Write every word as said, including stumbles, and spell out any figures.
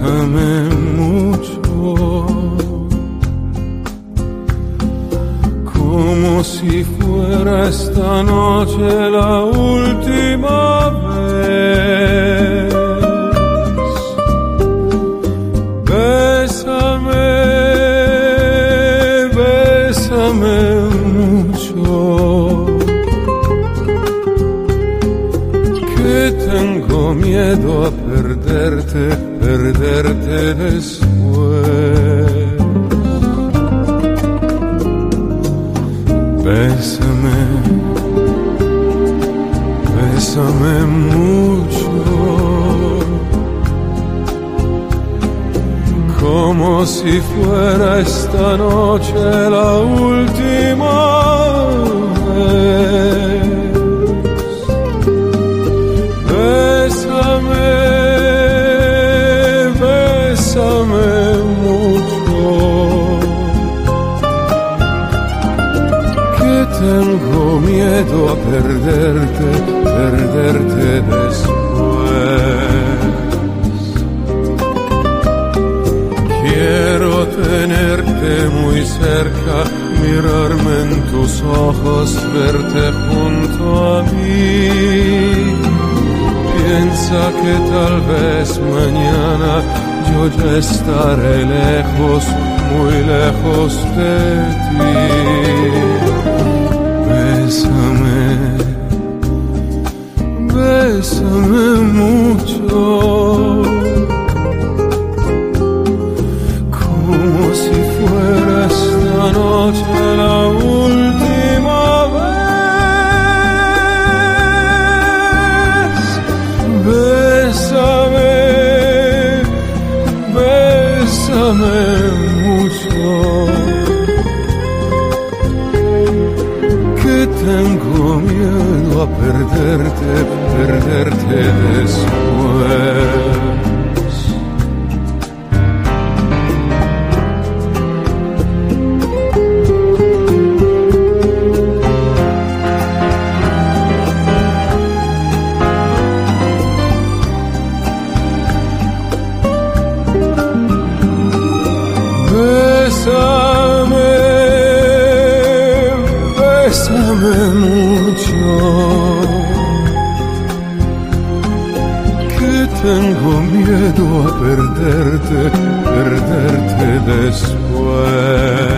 bésame mucho, como si fuera esta noche la última vez. Bésame, bésame mucho, que tengo miedo a perderte, perderte después. Bésame, bésame mucho, como si fuera esta noche la última vez. Bésame, bésame mucho, que tengo miedo a perderte, perderte después. Quiero tenerte muy cerca, mirarme en tus ojos, verte junto a mí. Piensa que tal vez mañana yo ya estaré lejos, muy lejos de ti. Bésame, bésame mucho, como si fuera esta noche la última vez. Bésame, bésame mucho, que tengo miedo a perderte, perderte después. Bésame, bésame mucho, que tengo miedo a perderte, perderte después.